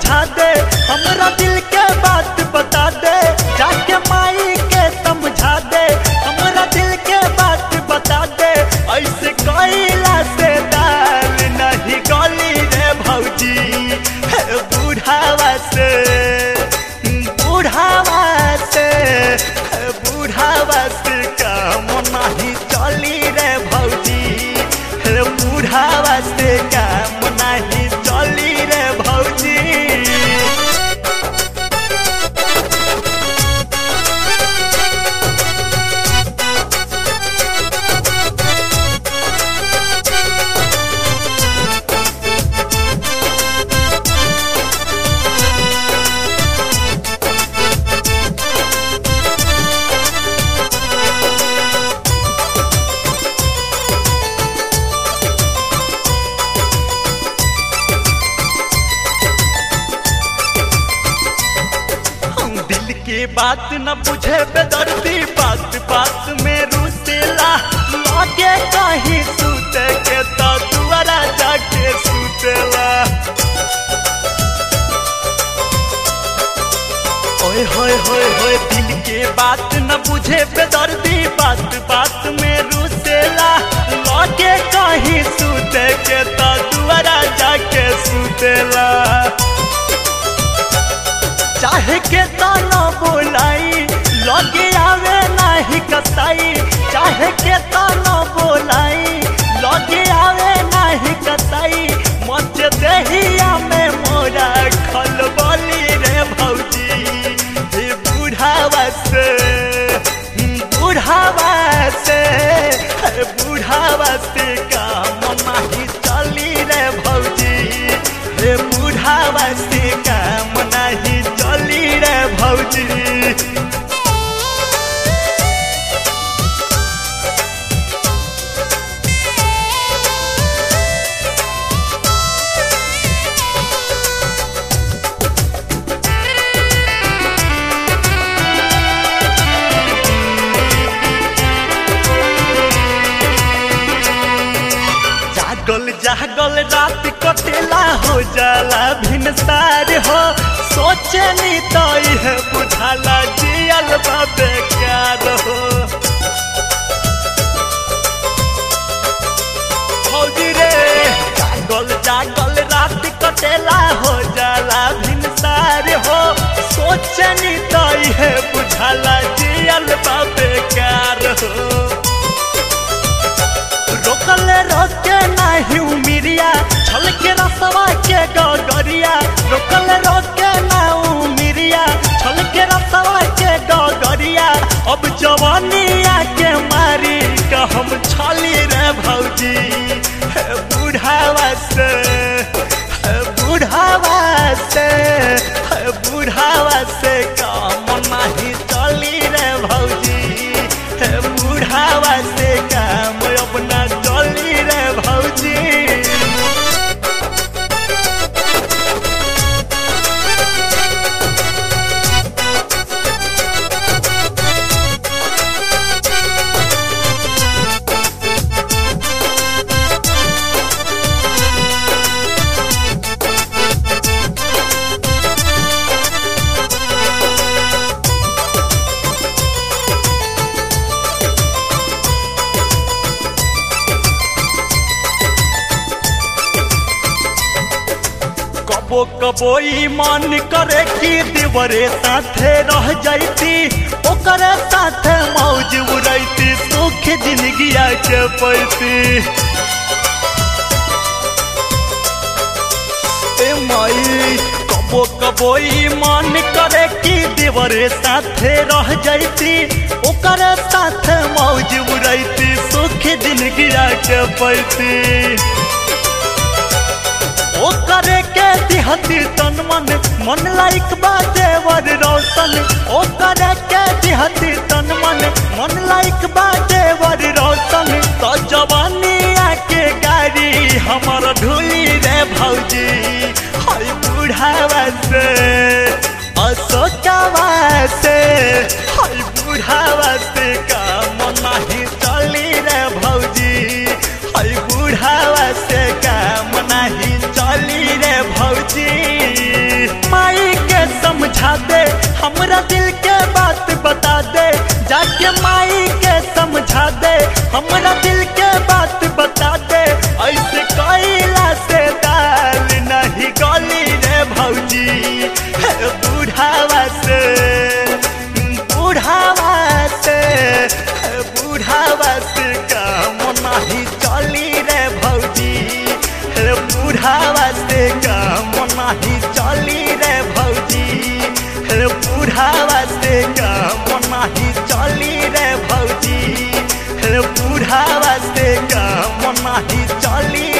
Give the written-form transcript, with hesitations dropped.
समझा दे, हमरा दिल के बात बता दे, जाके माई के समझा दे, हमरा दिल के बात बता दे। ऐसे कइला से दाल नहीं गली रे भौजी, बुढ़ावा से काम नहीं चली रे भौजी, बुढ़ावा से काम नहीं चली रे भौजी। बात न बुझे बेदर्दी, बात बात में रुसेला, लागे कहीं सूते के तो दुआरा जाके सूतेला। ओए होए होए होए, दिल के बात न बुझे बेदर्दी, बात बात में रुसेला, लागे कहीं सूते के तो दुआरा जाके सूतेला। चाहे के ताना बोलाई, लगे आवे नहीं कसाई, चाहे के ताना बोलाई, लगे आवे नहीं कसाई। मच देहिया में मोरा खलबली रे भौजी, बुढ़ावा से काम नहीं चली रे भौजी, बुढ़ावा से काम नहीं चली रे भौजी। जागल रात कटेला, हो जाला भिनसार हो, सोचनी तो यह बुझाला जियल बा बेकार हो। भौजी रे जागल रात कटेला, हो जाला भिनसार हो, सोचनी तो यह बुझाला जियल बा बेकार हो। रोकल रोके नहीं उमिरिया, छल के रसवा के गगरिया, रोकल रोके ना उमिरिया, छल के रसवा के गगरिया। अब जवानिया के मारी का हम छली रे भौजी, बुढ़ावा से काम नहीं चली रे भौजी, बुढ़ावा से काम अपना चली रे भौजी। कबो कबो मन करे कि देवरे साथे रह जाती, ओकरे साथे मौज उड़ैती, सुख जिंदगिया के पैती। ए माई कबो कबो मन करे कि देवरे साथे रह जाती, ओकरे साथे मौज उड़ैती, सुख जिंदगिया के पैती। ओ करे के दिहती तन मन लाइक बा देवर रोशन, ओ करे के दिहती तन मन लाइक बा देवर रोशन। तो जवानिया के गाड़ी हमर ढूली रे भौजी, हाय बुढ़ावा से अशोकवा से, हाय बुढ़ावा से काम नहीं चली रे भौजी, हाय बुढ़ावा से काम नहीं चली रे भौजी। हमरा दिल के बात बता दे, जाके माई के समझा दे, हमरा दिल के बात बता दे, ऐसे कैला से दाल नहीं गली रे भौजी, बुढ़ावा से बुढ़ावा से बुढ़ावा से काम नहीं चली रे भौजी, बुढ़ावा से काम नहीं चली रे भौजी, बुढ़ावा से काम नहीं चली रे भौजी, बुढ़ावा से काम नहीं चली